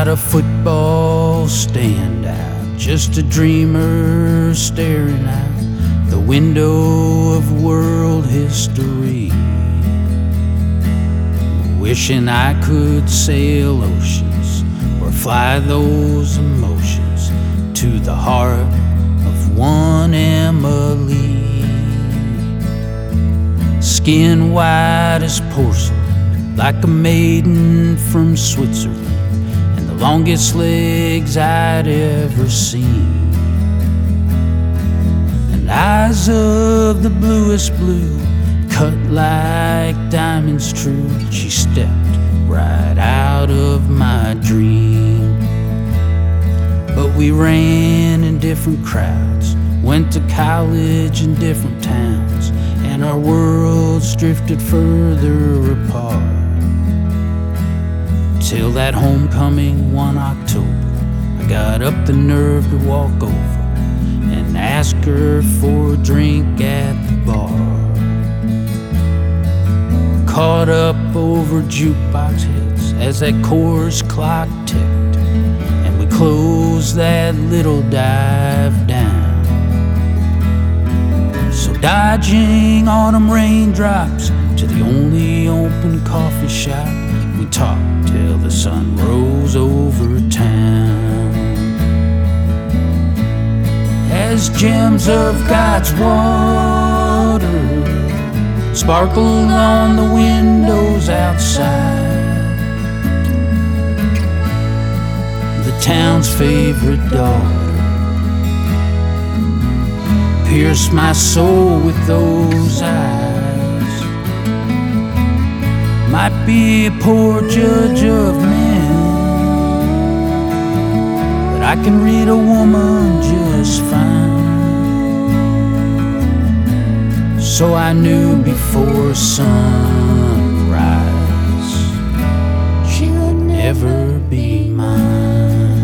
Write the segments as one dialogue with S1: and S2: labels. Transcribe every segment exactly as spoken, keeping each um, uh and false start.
S1: Not a football standout, just a dreamer staring out the window of world history, wishing I could sail oceans or fly those emotions to the heart of one Emily. Skin white as porcelain, like a maiden from Switzerland, and the longest legs I'd ever seen, and eyes of the bluest blue, cut like diamonds true. She stepped right out of my dream. But we ran in different crowds, went to college in different towns, and our worlds drifted further apart, till that homecoming one October, I got up the nerve to walk over and ask her for a drink at the bar. Caught up over jukebox hits as that chorus clock ticked, and we closed that little dive down. So dodging autumn raindrops to the only open coffee shop, we talked till the sun rose over town. As gems of God's water sparkled on the windows outside, the town's favorite daughter pierced my soul with those eyes. Might be a poor judge of men, but I can read a woman just fine. So I knew before sunrise she would never be mine.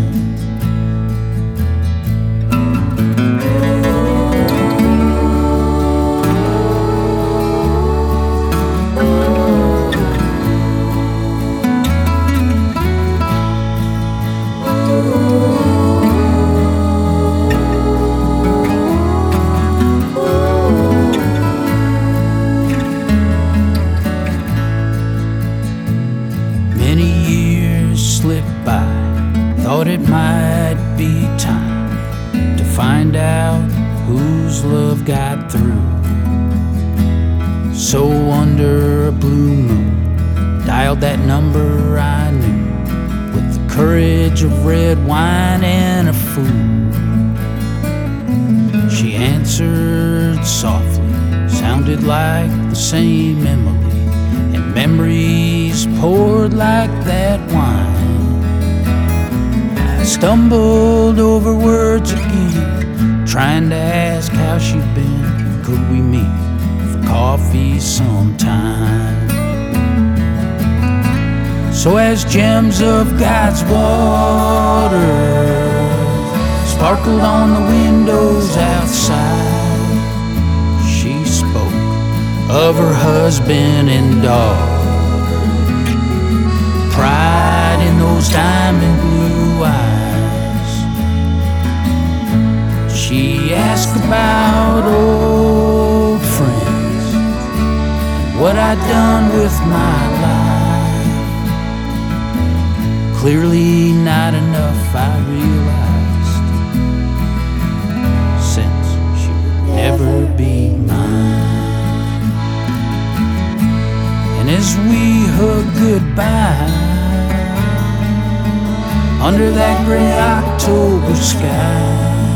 S1: Many years slipped by, thought it might be time to find out whose love got through. So under a blue moon, dialed that number I knew with the courage of red wine and a fool. She answered softly, sounded like the same Emily, and memories poured like that wine. I stumbled over words again, trying to ask how she'd been. Could we meet for coffee sometime? So as gems of God's water sparkled on the windows outside, she spoke of her husband and daughter, pride in those diamond blue eyes. She asked about old friends, what I'd done with my life. Clearly not enough, I realized, since she would never be mine. And as we hugged goodbye under that gray October sky,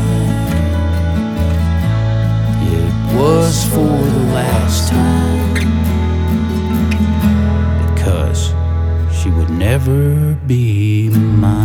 S1: it was for the last time, because she would never be mine.